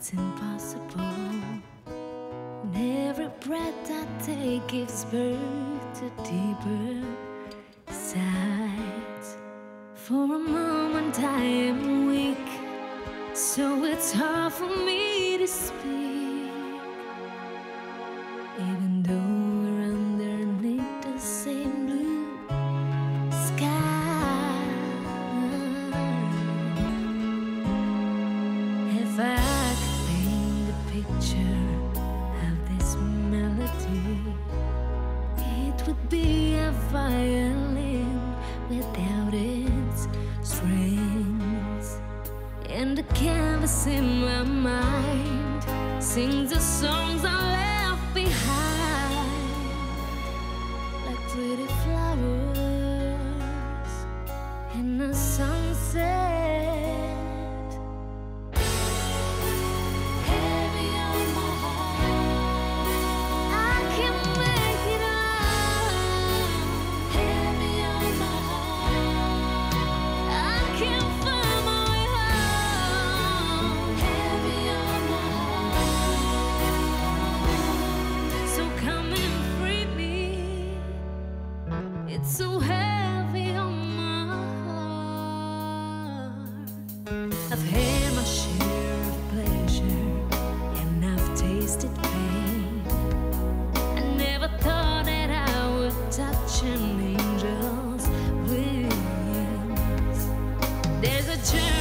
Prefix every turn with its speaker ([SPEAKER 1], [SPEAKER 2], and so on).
[SPEAKER 1] it's impossible. And every breath I take gives birth to deeper sighs. For a moment I am weak, so it's hard for me to speak, even though we're underneath the same blue sky. If I could paint the picture of this melody, it would be a violin without its strings, and the canvas in my mind sings the songs I left behind, like pretty flowers in the sunset. Heavy on my heart, I can't make it out. Heavy on my heart, I can't find my way home. Heavy on my heart, so come and free me. It's so heavy on my heart. I've had my share of pleasure and I've tasted pain. I never thought that I would touch an angel's wings. There's a journey